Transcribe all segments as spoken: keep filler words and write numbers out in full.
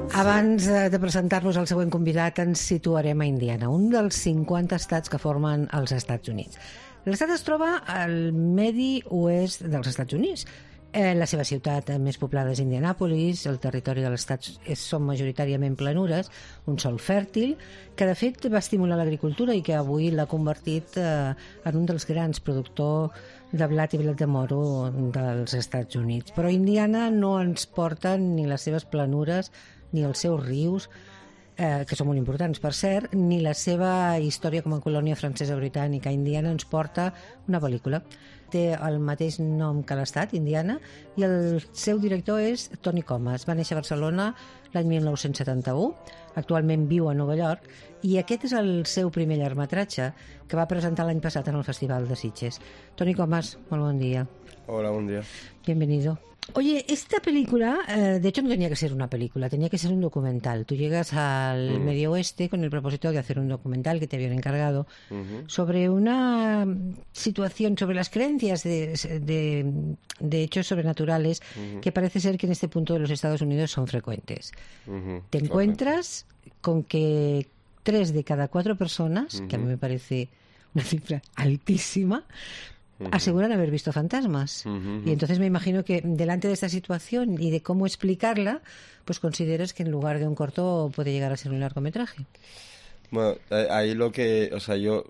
Abans de presentar-nos el següent convidat, ens situarem a Indiana, un dels cinquanta estats que formen els Estats Units. L'estat es troba al medi oest dels Estats Units. Eh, la seva ciutat més poblada és Indianàpolis, el territori de l'estat és, són majoritàriament planures, un sòl fèrtil, que de fet va estimular l'agricultura i que avui l'ha convertit eh, en un dels grans productors de blat i blat de moro dels Estats Units. Però Indiana no ens porta ni les seves planures ni els seus rius, eh, que són molt importants, per cert, ni la seva història com a colònia francesa-britànica. Indiana ens porta una pel·lícula. Té el mateix nom que l'estat, Indiana, i el seu director és Tony Comas. Va néixer a Barcelona l'any mil nou-cents setanta-u, actualment viu a Nova York, i aquest és el seu primer llargmetratge, que va presentar l'any passat en el Festival de Sitges. Tony Comas, molt bon dia. Hola, buen día. Bienvenido. Oye, esta película, eh, de hecho no tenía que ser una película, tenía que ser un documental. Tú llegas al mm. Medio Oeste con el propósito de hacer un documental que te habían encargado uh-huh. sobre una situación, sobre las creencias de, de, de hechos sobrenaturales uh-huh. que parece ser que en este punto de los Estados Unidos son frecuentes. Uh-huh. Te encuentras Correcto. con que tres de cada cuatro personas, uh-huh. que a mí me parece una cifra altísima, Uh-huh. aseguran haber visto fantasmas. Uh-huh. Y entonces me imagino que delante de esta situación y de cómo explicarla, pues consideras que en lugar de un corto puede llegar a ser un largometraje. Bueno, ahí lo que, o sea, yo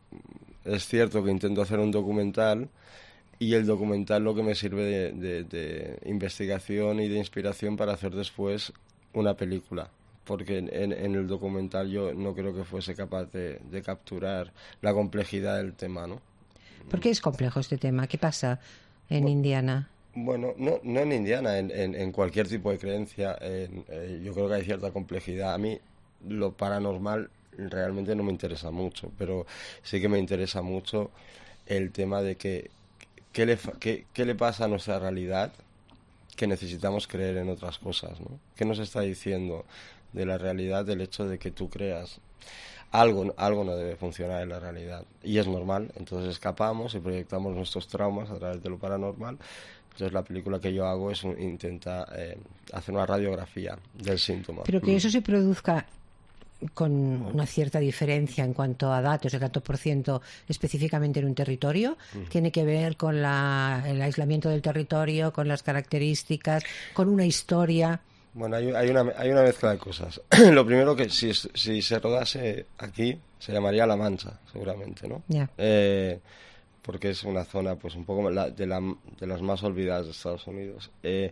es cierto que intento hacer un documental y el documental lo que me sirve de, de, de investigación y de inspiración para hacer después una película. Porque en, en el documental yo no creo que fuese capaz de, de capturar la complejidad del tema, ¿no? ¿Por qué es complejo este tema? ¿Qué pasa en bueno, Indiana? Bueno, no, no en Indiana, en, en, en cualquier tipo de creencia. En, eh, yo creo que hay cierta complejidad. A mí lo paranormal realmente no me interesa mucho, pero sí que me interesa mucho el tema de que qué le, qué, qué le pasa a nuestra realidad que necesitamos creer en otras cosas, ¿no? ¿Qué nos está diciendo de la realidad el hecho de que tú creas? Algo, algo no debe funcionar en la realidad y es normal, entonces escapamos y proyectamos nuestros traumas a través de lo paranormal. Entonces la película que yo hago es un, intenta eh, hacer una radiografía del síntoma. Pero que eso se produzca con una cierta diferencia en cuanto a datos, de tanto por ciento específicamente en un territorio, uh-huh. tiene que ver con la, el aislamiento del territorio, con las características, con una historia. Bueno, hay, hay, una, hay una mezcla de cosas. Lo primero que si, si se rodase aquí se llamaría La Mancha, seguramente, ¿no? Yeah. Eh, porque es una zona pues un poco la, de, la, de las más olvidadas de Estados Unidos. Eh,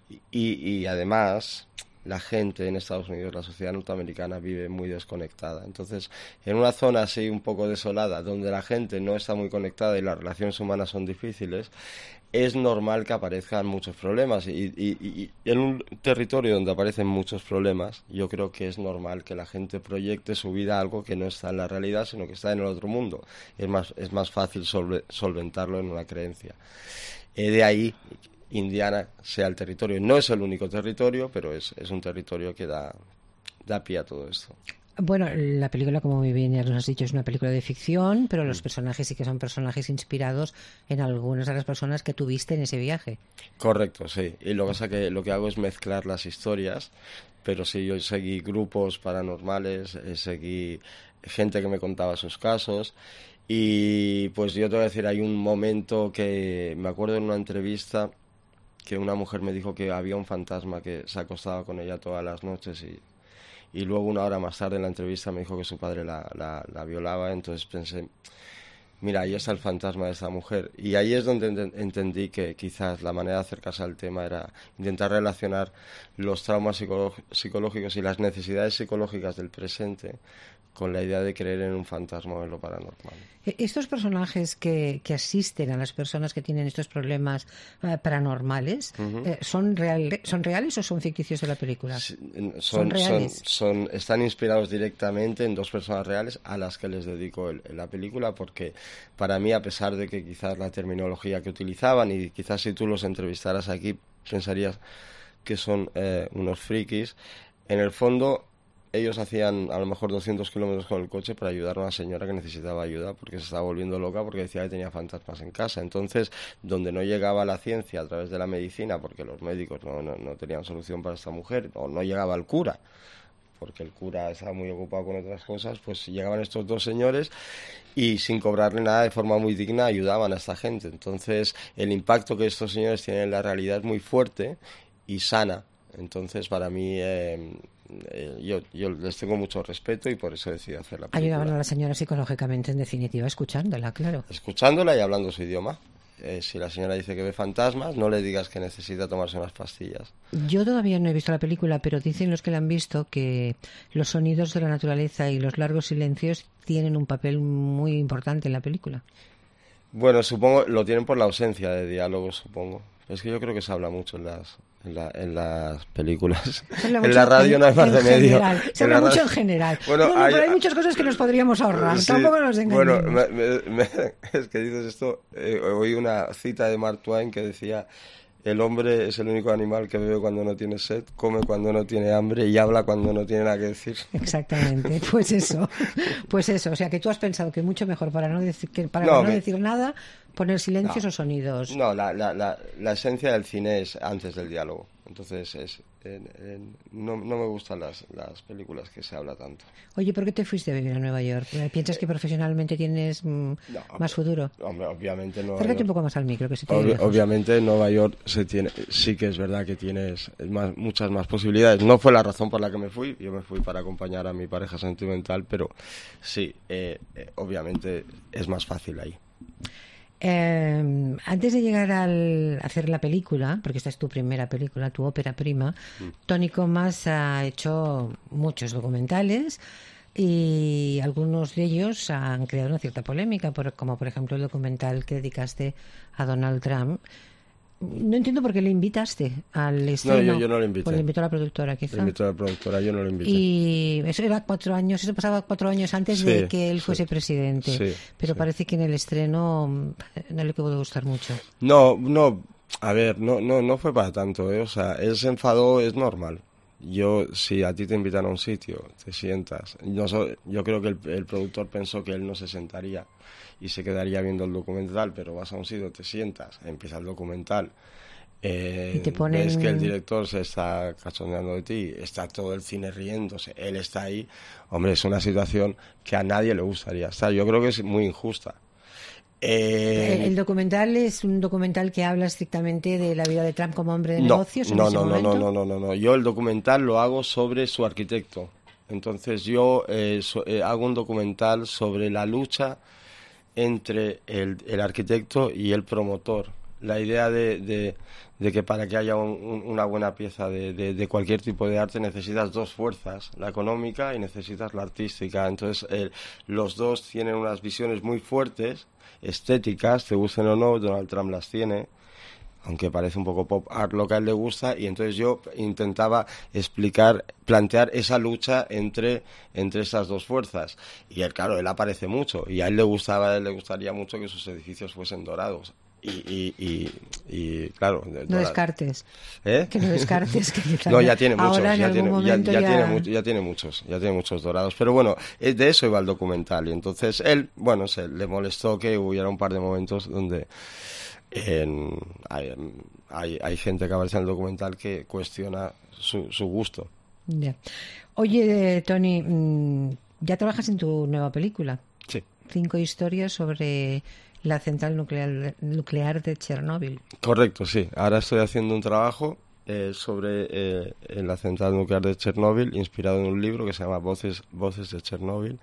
y, y además la gente en Estados Unidos, la sociedad norteamericana vive muy desconectada. Entonces, en una zona así un poco desolada, donde la gente no está muy conectada y las relaciones humanas son difíciles, es normal que aparezcan muchos problemas y, y, y en un territorio donde aparecen muchos problemas yo creo que es normal que la gente proyecte su vida a algo que no está en la realidad sino que está en el otro mundo. Es más, es más fácil solve, solventarlo en una creencia. Eh, de ahí Indiana sea el territorio. No es el único territorio, pero es, es un territorio que da, da pie a todo esto. Bueno, la película, como muy bien ya nos has dicho, es una película de ficción, pero los personajes sí que son personajes inspirados en algunas de las personas que tuviste en ese viaje. Correcto, sí. Y lo que pasa que lo que hago es mezclar las historias, pero sí, yo seguí grupos paranormales, eh, seguí gente que me contaba sus casos y pues yo te voy a decir, hay un momento que me acuerdo en una entrevista que una mujer me dijo que había un fantasma que se acostaba con ella todas las noches y Y luego una hora más tarde en la entrevista me dijo que su padre la, la, la violaba, entonces pensé, mira, ahí está el fantasma de esta mujer. Y ahí es donde ent- entendí que quizás la manera de acercarse al tema era intentar relacionar los traumas psicolo- psicológicos y las necesidades psicológicas del presente con la idea de creer en un fantasma o en lo paranormal. Estos personajes que, que asisten a las personas que tienen estos problemas eh, paranormales, uh-huh. eh, ¿son, real, ¿son reales o son ficticios de la película? Sí, son, ¿Son reales? Son, son, están inspirados directamente en dos personas reales a las que les dedico el, la película, porque para mí, a pesar de que quizás la terminología que utilizaban, y quizás si tú los entrevistaras aquí pensarías que son eh, unos frikis, en el fondo ellos hacían a lo mejor doscientos kilómetros con el coche para ayudar a una señora que necesitaba ayuda porque se estaba volviendo loca porque decía que tenía fantasmas en casa. Entonces, donde no llegaba la ciencia a través de la medicina, porque los médicos no, no, no tenían solución para esta mujer, o no llegaba el cura, porque el cura estaba muy ocupado con otras cosas, pues llegaban estos dos señores y sin cobrarle nada, de forma muy digna, ayudaban a esta gente. Entonces, el impacto que estos señores tienen en la realidad es muy fuerte y sana. Entonces, para mí, eh, eh, yo, yo les tengo mucho respeto y por eso decidí hacer la película. Ayudaban a la señora psicológicamente, en definitiva, escuchándola, claro. Escuchándola y hablando su idioma. Eh, si la señora dice que ve fantasmas, no le digas que necesita tomarse unas pastillas. Yo todavía no he visto la película, pero dicen los que la han visto que los sonidos de la naturaleza y los largos silencios tienen un papel muy importante en la película. Bueno, supongo, lo tienen por la ausencia de diálogo, supongo. Es que yo creo que se habla mucho en las en, la, en las películas. En la radio no hay más remedio. Se habla mucho en general. Bueno, bueno, hay, pero hay muchas cosas que nos podríamos ahorrar. Sí, tampoco nos engañemos. Bueno, me, me, me, es que dices esto. Eh, oí una cita de Mark Twain que decía: el hombre es el único animal que bebe cuando no tiene sed, come cuando no tiene hambre y habla cuando no tiene nada que decir. Exactamente, pues eso, pues eso. O sea, que tú has pensado que mucho mejor para no decir, que para no, no me... decir nada, poner silencios no, o sonidos. No, la, la, la, la esencia del cine es antes del diálogo. Entonces, es, eh, eh, no, no me gustan las, las películas que se habla tanto. Oye, ¿por qué te fuiste a vivir a Nueva York? ¿Piensas que profesionalmente tienes mm, no, más futuro? Hombre, obviamente no. Acércate un poco más al micro, que se te Ob- Obviamente Nueva York se tiene, sí que es verdad que tienes más, muchas más posibilidades. No fue la razón por la que me fui. Yo me fui para acompañar a mi pareja sentimental, pero sí, eh, eh, obviamente es más fácil ahí. Eh, antes de llegar al, a hacer la película, porque esta es tu primera película, tu ópera prima, mm. Tony Comas ha hecho muchos documentales y algunos de ellos han creado una cierta polémica, por, como por ejemplo el documental que dedicaste a Donald Trump. No entiendo por qué le invitaste al estreno. No, yo, yo no le invité. Pues le invitó a la productora, quizá. Le invitó a la productora, yo no le invité. Y eso era cuatro años, eso pasaba cuatro años antes sí, de que él fuese sí, presidente. Sí, pero sí. Parece que en el estreno no le pudo gustar mucho. No, no, a ver, no, no, no fue para tanto, ¿eh? O sea, él se enfadó, es normal. Yo, si a ti te invitan a un sitio, te sientas. Yo, so, yo creo que el, el productor pensó que él no se sentaría y se quedaría viendo el documental, pero vas a un sitio, te sientas, empieza el documental, eh, y te ponen... ves que el director se está cachondeando de ti, está todo el cine riéndose, él está ahí, hombre, es una situación que a nadie le gustaría estar. Yo creo que es muy injusta. Eh, el, el documental es un documental que habla estrictamente de la vida de Trump como hombre de no, negocios. ¿En no, ese no, momento? no, no, no, no, no. Yo el documental lo hago sobre su arquitecto. Entonces yo eh, so, eh, hago un documental sobre la lucha entre el, el arquitecto y el promotor. La idea de, de, de que para que haya un, un, una buena pieza de, de, de cualquier tipo de arte necesitas dos fuerzas, la económica y necesitas la artística. Entonces eh, los dos tienen unas visiones muy fuertes, estéticas, te gusten o no, Donald Trump las tiene, aunque parece un poco pop art lo que a él le gusta, y entonces yo intentaba explicar, plantear esa lucha entre, entre esas dos fuerzas. Y él, claro, él aparece mucho, y a él le gustaba, a él le gustaría mucho que sus edificios fuesen dorados. Y, y, y, y claro, no dorado. descartes ¿Eh? que no descartes que no, ya tiene muchos, ya, ya, tiene, ya, ya, ya... Tiene mu- ya tiene muchos, ya tiene muchos dorados, pero bueno, de eso iba el documental, y entonces él, bueno, se le molestó que hubiera un par de momentos donde en, hay, hay, hay gente que aparece en el documental que cuestiona su, su gusto. Yeah. Oye, Tony, ya trabajas en tu nueva película. Sí. Cinco historias sobre la central nuclear, nuclear de Chernóbil. Correcto, sí. Ahora estoy haciendo un trabajo eh, sobre eh, en la central nuclear de Chernóbil, inspirado en un libro que se llama Voces, Voces de Chernóbil,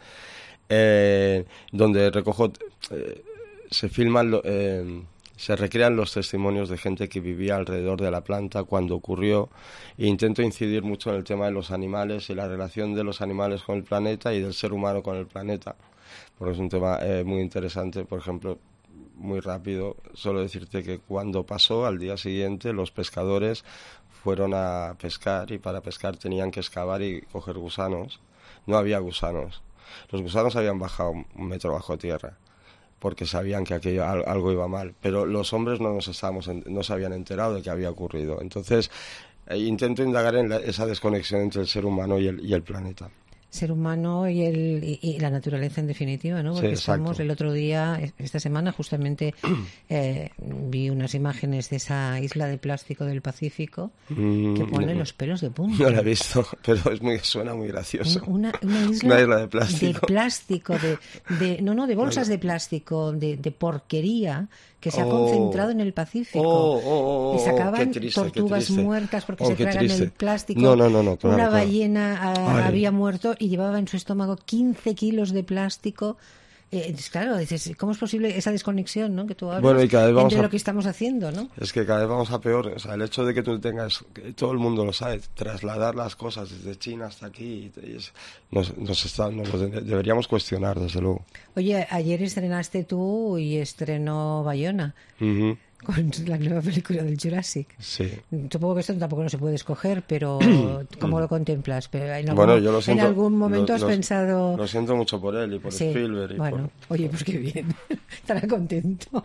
eh, donde recojo, eh, se filman, lo, eh, se recrean los testimonios de gente que vivía alrededor de la planta cuando ocurrió, e intento incidir mucho en el tema de los animales y la relación de los animales con el planeta y del ser humano con el planeta, porque es un tema eh, muy interesante. Por ejemplo, muy rápido, solo decirte que cuando pasó, al día siguiente, los pescadores fueron a pescar, y para pescar tenían que excavar y coger gusanos. No había gusanos. Los gusanos habían bajado un metro bajo tierra, porque sabían que aquello, algo iba mal, pero los hombres no nos estábamos, no se habían enterado de que había ocurrido. Entonces, E intento indagar en la, esa desconexión entre el ser humano y el, y el planeta. Ser humano y, el, y, y la naturaleza en definitiva, ¿no? Porque sí, estamos el otro día, esta semana justamente eh, vi unas imágenes de esa isla de plástico del Pacífico mm, que pone no, los pelos de punta. No la he visto, pero es muy, suena muy gracioso. Una, una, isla, una isla de plástico. De plástico, de, de, no, no, de bolsas de plástico, de, de porquería que se oh, ha concentrado en el Pacífico. Oh, oh, oh, y sacaban triste, tortugas muertas porque oh, se tragan el plástico. No, no, no, no, claro, una claro. ballena a, había muerto y llevaba en su estómago quince kilos de plástico. Eh, claro, dices, ¿cómo es posible esa desconexión, ¿no? Que tú hablas bueno, y cada vez vamos entre a... lo que estamos haciendo, ¿no? Es que cada vez vamos a peor. O sea, el hecho de que tú tengas, que todo el mundo lo sabe, trasladar las cosas desde China hasta aquí, y es, nos, nos, está, nos lo deberíamos cuestionar, desde luego. Oye, ayer estrenaste tú y estrenó Bayona. Uh-huh. Con la nueva película del Jurassic. Sí. Supongo que esto tampoco no se puede escoger, pero ¿cómo lo contemplas? Pero en algún, bueno, yo lo siento, ¿en algún momento lo, has lo, pensado...? Lo siento mucho por él y por sí, Spielberg. Y bueno, por... oye, pues qué bien. Estará contento.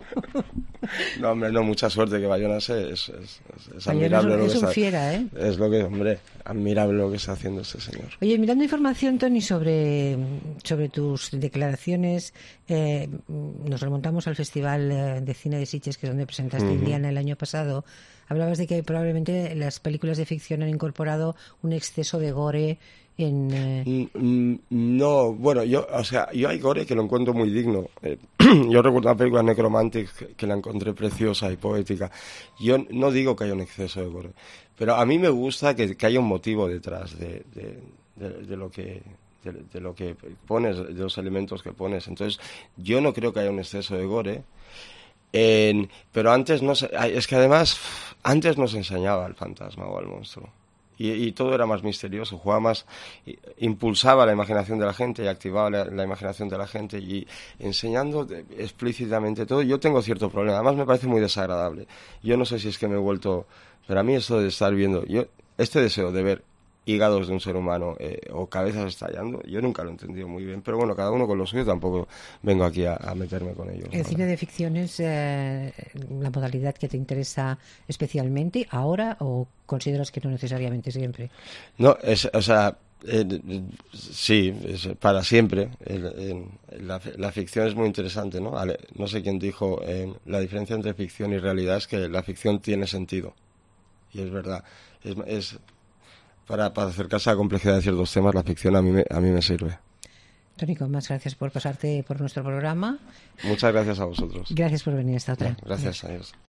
No, hombre, no, mucha suerte, que Bayona es, es, es, es Bayona admirable. Es, lo es que un está, fiera, ¿eh? Es lo que, hombre, admirable lo que está haciendo este señor. Oye, mirando información, Toni, sobre, sobre tus declaraciones, eh, nos remontamos al Festival de Cine de Sitges, que es donde presentaste uh-huh. Indiana el año pasado. Hablabas de que probablemente las películas de ficción han incorporado un exceso de gore en... Eh... No, bueno, yo, o sea, yo hay gore que lo encuentro muy digno. Eh, yo recuerdo una película Necromantic que, que la encontré preciosa y poética. Yo no digo que haya un exceso de gore, pero a mí me gusta que, que haya un motivo detrás de, de, de, de lo que... De, de lo que pones, de los elementos que pones. Entonces, yo no creo que haya un exceso de gore. En, pero antes no se, es que además antes no se enseñaba al fantasma o al monstruo y, y todo era más misterioso, jugaba más, impulsaba la imaginación de la gente y activaba la, la imaginación de la gente, y enseñando explícitamente todo, yo tengo cierto problema, además me parece muy desagradable. Yo no sé si es que me he vuelto, pero a mí esto de estar viendo, yo este deseo de ver hígados de un ser humano eh, o cabezas estallando, yo nunca lo he entendido muy bien, pero bueno, cada uno con lo suyo, tampoco vengo aquí a, a meterme con ellos. ¿El cine de ficción es eh, la modalidad que te interesa especialmente ahora o consideras que no necesariamente siempre? No, es, o sea, eh, sí, es para siempre. El, el, la, la ficción es muy interesante, ¿no? No sé quién dijo, eh, la diferencia entre ficción y realidad es que la ficción tiene sentido, y es verdad, es... es Para, para acercarse a la complejidad de ciertos temas, la ficción a mí me, a mí me sirve. Toni, más gracias por pasarte por nuestro programa. Muchas gracias a vosotros. Gracias por venir esta otra. Gracias a Dios.